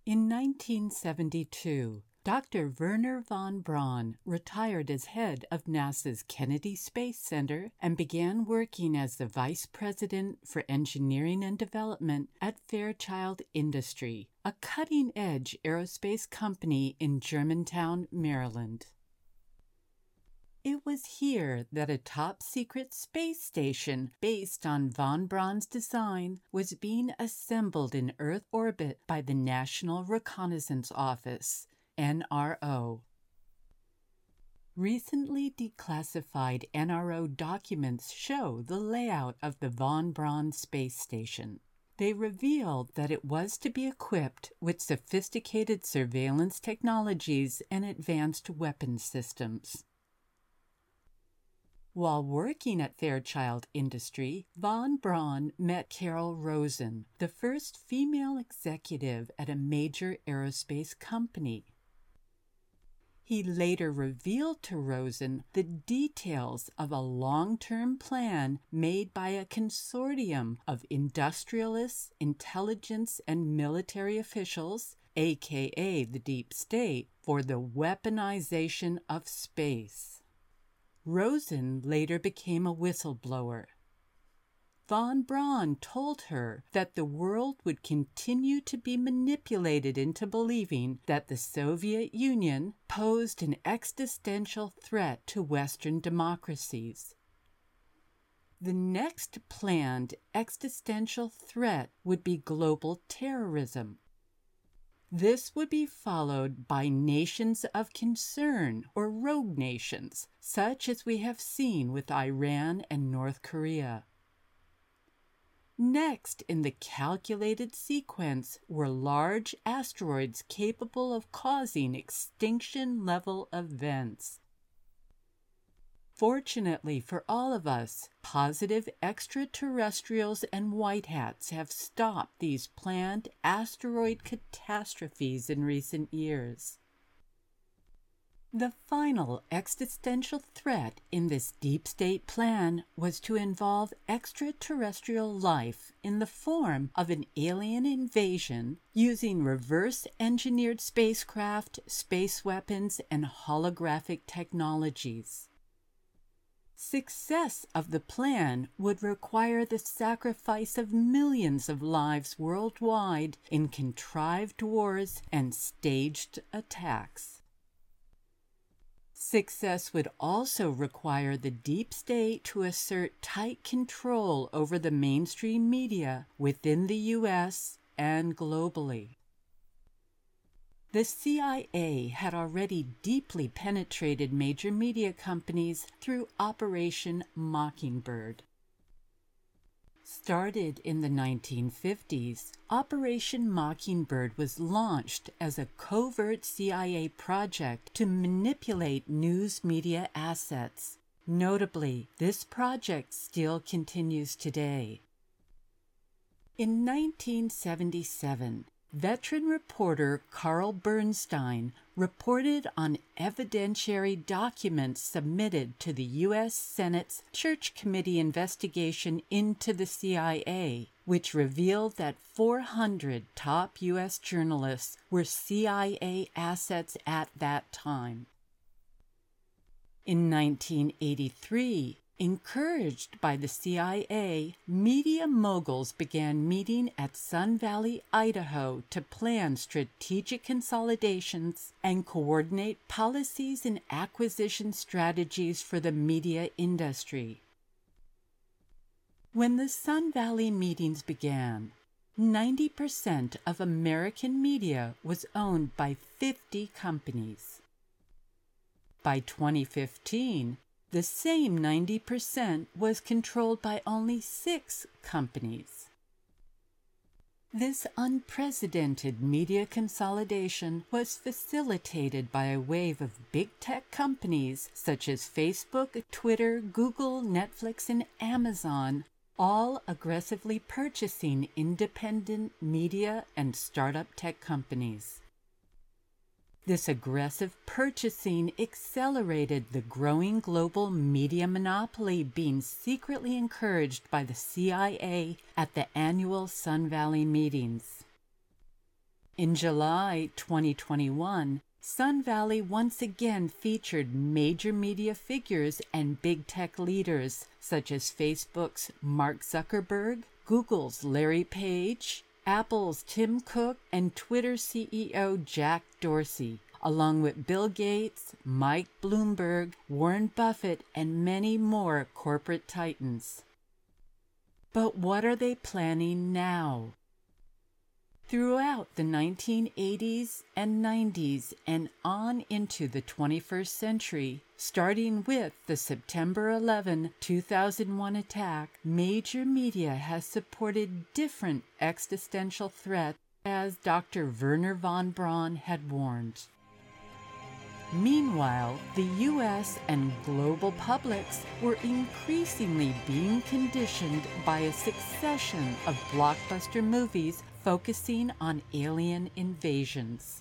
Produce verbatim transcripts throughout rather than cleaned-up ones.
In nineteen seventy-two, Doctor Wernher von Braun retired as head of NASA's Kennedy Space Center and began working as the Vice President for Engineering and Development at Fairchild Industry, a cutting-edge aerospace company in Germantown, Maryland. It was here that a top-secret space station based on von Braun's design was being assembled in Earth orbit by the National Reconnaissance Office, N R O. Recently declassified N R O documents show the layout of the von Braun space station. They revealed that it was to be equipped with sophisticated surveillance technologies and advanced weapons systems. While working at Fairchild Industry, von Braun met Carol Rosen, the first female executive at a major aerospace company. He later revealed to Rosen the details of a long-term plan made by a consortium of industrialists, intelligence, and military officials, aka the Deep State, for the weaponization of space. Rosen later became a whistleblower. Von Braun told her that the world would continue to be manipulated into believing that the Soviet Union posed an existential threat to Western democracies. The next planned existential threat would be global terrorism. This would be followed by nations of concern, or rogue nations, such as we have seen with Iran and North Korea. Next in the calculated sequence were large asteroids capable of causing extinction-level events. Fortunately for all of us, positive extraterrestrials and white hats have stopped these planned asteroid catastrophes in recent years. The final existential threat in this deep state plan was to involve extraterrestrial life in the form of an alien invasion using reverse-engineered spacecraft, space weapons, and holographic technologies. Success of the plan would require the sacrifice of millions of lives worldwide in contrived wars and staged attacks. Success would also require the deep state to assert tight control over the mainstream media within the U S and globally. The C I A had already deeply penetrated major media companies through Operation Mockingbird. Started in the nineteen fifties, Operation Mockingbird was launched as a covert C I A project to manipulate news media assets. Notably, this project still continues today. In nineteen seventy-seven, veteran reporter Carl Bernstein reported on evidentiary documents submitted to the U S Senate's Church Committee investigation into the C I A, which revealed that four hundred top U S journalists were C I A assets at that time. In nineteen eighty-three, encouraged by the C I A, media moguls began meeting at Sun Valley, Idaho to plan strategic consolidations and coordinate policies and acquisition strategies for the media industry. When the Sun Valley meetings began, ninety percent of American media was owned by fifty companies. By twenty fifteen, the same ninety percent was controlled by only six companies. This unprecedented media consolidation was facilitated by a wave of big tech companies such as Facebook, Twitter, Google, Netflix, and Amazon, all aggressively purchasing independent media and startup tech companies. This aggressive purchasing accelerated the growing global media monopoly being secretly encouraged by the C I A at the annual Sun Valley meetings. In July twenty twenty-one, Sun Valley once again featured major media figures and big tech leaders such as Facebook's Mark Zuckerberg, Google's Larry Page, Apple's Tim Cook, and Twitter C E O Jack Dorsey, along with Bill Gates, Mike Bloomberg, Warren Buffett, and many more corporate titans. But what are they planning now? Throughout the nineteen eighties and nineties and on into the twenty-first century, starting with the September eleventh, two thousand one attack, major media has supported different existential threats, as Doctor Wernher von Braun had warned. Meanwhile, the U S and global publics were increasingly being conditioned by a succession of blockbuster movies focusing on alien invasions.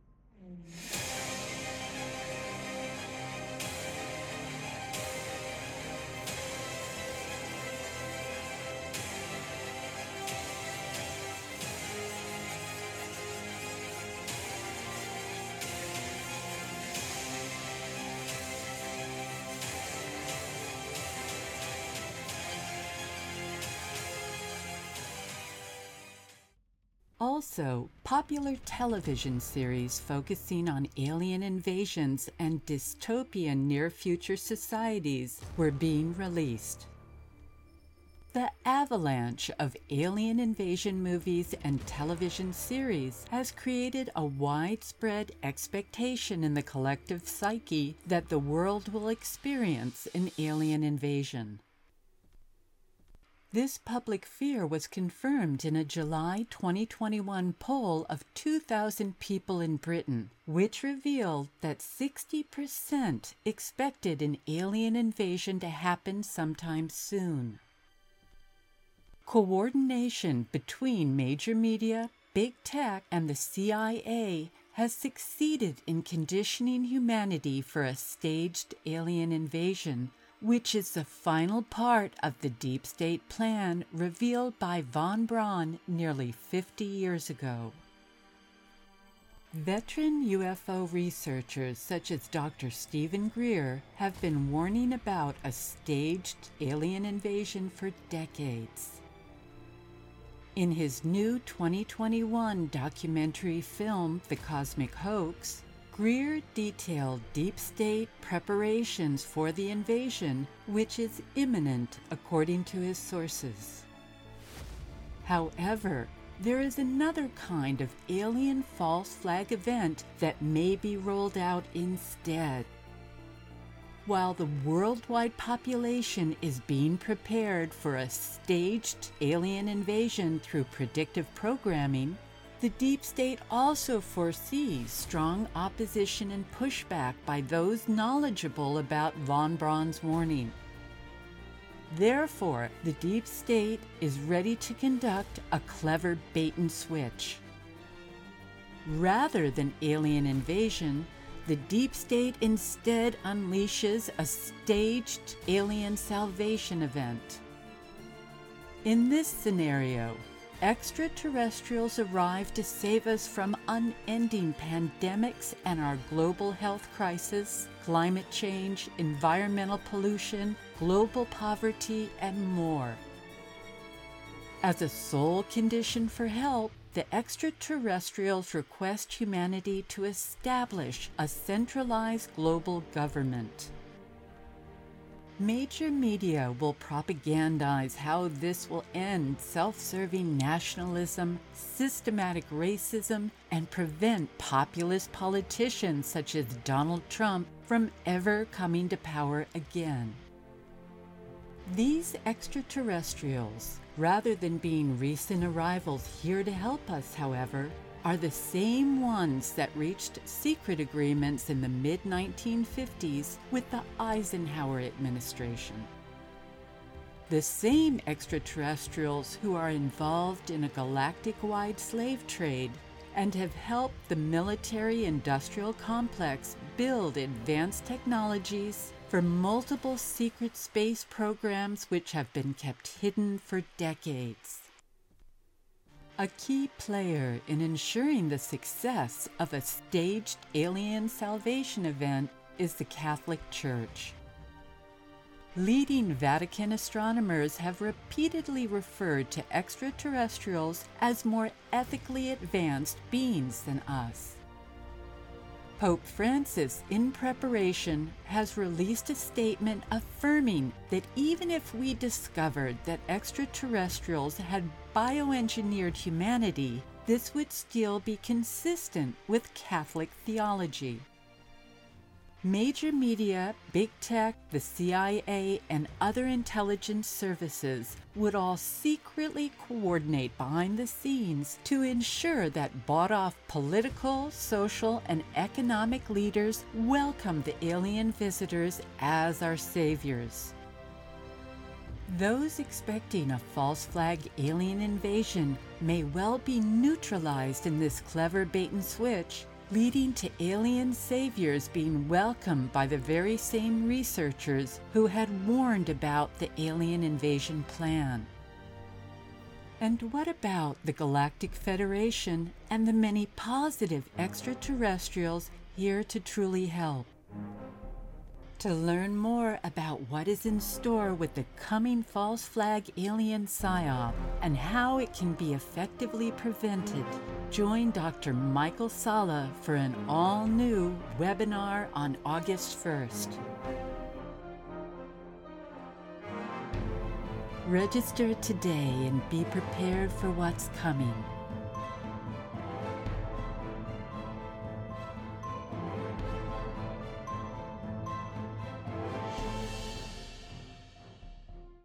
Also, popular television series focusing on alien invasions and dystopian near-future societies were being released. The avalanche of alien invasion movies and television series has created a widespread expectation in the collective psyche that the world will experience an alien invasion. This public fear was confirmed in a July twenty twenty-one poll of two thousand people in Britain, which revealed that sixty percent expected an alien invasion to happen sometime soon. Coordination between major media, big tech, and the C I A has succeeded in conditioning humanity for a staged alien invasion, which is the final part of the deep state plan revealed by von Braun nearly fifty years ago. Veteran U F O researchers such as Doctor Stephen Greer have been warning about a staged alien invasion for decades. In his new twenty twenty-one documentary film, The Cosmic Hoax, Greer detailed deep state preparations for the invasion, which is imminent according to his sources. However, there is another kind of alien false flag event that may be rolled out instead. While the worldwide population is being prepared for a staged alien invasion through predictive programming, the deep state also foresees strong opposition and pushback by those knowledgeable about von Braun's warning. Therefore, the deep state is ready to conduct a clever bait and switch. Rather than alien invasion, the deep state instead unleashes a staged alien salvation event. In this scenario, extraterrestrials arrive to save us from unending pandemics and our global health crisis, climate change, environmental pollution, global poverty, and more. As a sole condition for help, the extraterrestrials request humanity to establish a centralized global government. Major media will propagandize how this will end self-serving nationalism, systematic racism, and prevent populist politicians such as Donald Trump from ever coming to power again. These extraterrestrials, rather than being recent arrivals here to help us, however, are the same ones that reached secret agreements in the mid nineteen fifties with the Eisenhower administration. The same extraterrestrials who are involved in a galactic-wide slave trade and have helped the military-industrial complex build advanced technologies for multiple secret space programs which have been kept hidden for decades. A key player in ensuring the success of a staged alien salvation event is the Catholic Church. Leading Vatican astronomers have repeatedly referred to extraterrestrials as more ethically advanced beings than us. Pope Francis, in preparation, has released a statement affirming that even if we discovered that extraterrestrials had bioengineered humanity, this would still be consistent with Catholic theology. Major media, big tech, the C I A, and other intelligence services would all secretly coordinate behind the scenes to ensure that bought-off political, social, and economic leaders welcome the alien visitors as our saviors. Those expecting a false flag alien invasion may well be neutralized in this clever bait and switch, leading to alien saviors being welcomed by the very same researchers who had warned about the alien invasion plan. And what about the Galactic Federation and the many positive extraterrestrials here to truly help? To learn more about what is in store with the coming false flag alien psyop and how it can be effectively prevented, join Doctor Michael Salla for an all-new webinar on August first. Register today and be prepared for what's coming.